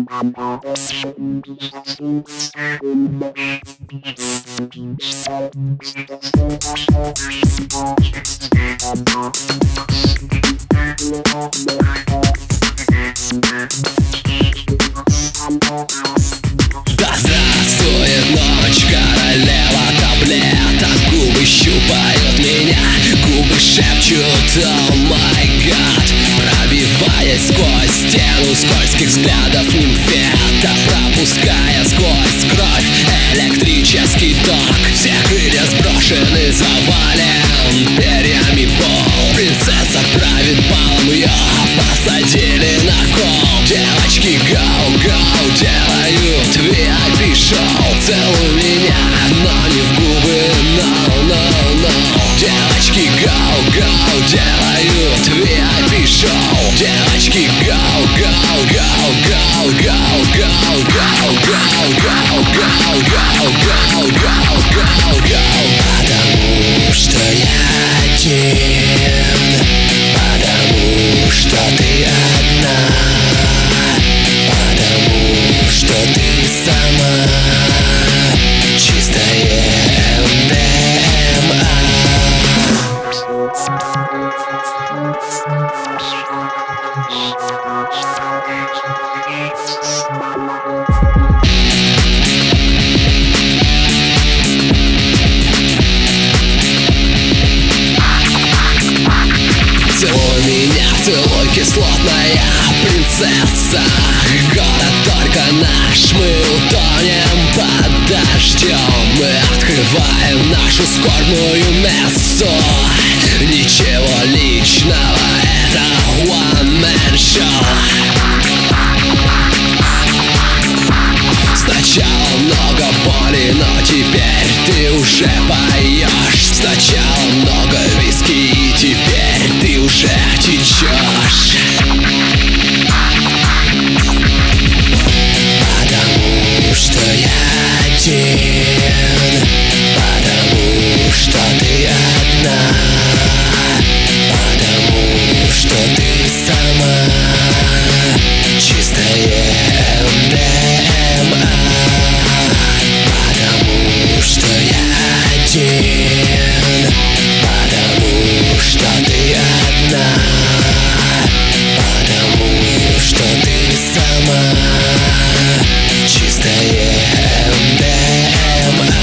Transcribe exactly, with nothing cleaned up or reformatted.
Да здравствует ночь, королева таблеток. Губы щупают меня, губы шепчут «О май гад», пробиваясь сквозь стену скользких взглядов нимфета, пропуская сквозь кровь электрический ток. Все крылья сброшены, завален перьями пол. Принцесса правит балом, ее посадили на кол. Девочки гоу-гоу делают ви ай пи-шоу. Целуй меня, но не в губы, no-no-no. Девочки гоу-гоу делают ви ай пи-шоу. Девочки гоу-гоу, гоу-гоу, гоу-гоу, гоу-гоу, гоу-гоу, гоу-гоу, гоу-гоу, гоу. Потому что я один, потому что ты одна, потому что ты сама чистое эм дэ эм а. Целуй меня, целуй, кислотная принцесса. Город только наш, мы утонем под дождем. Мы открываем нашу скорбную мессу. Ничего личного, это one man show. Сначала много боли, но теперь ты уже поешь. Сначала много виски, и теперь ты уже течешь. Потому что я один, потому что ты одна, потому что ты сама чистое эм дэ эм а. Потому что я один, потому что ты одна, потому что ты сама чистое эм дэ эм а.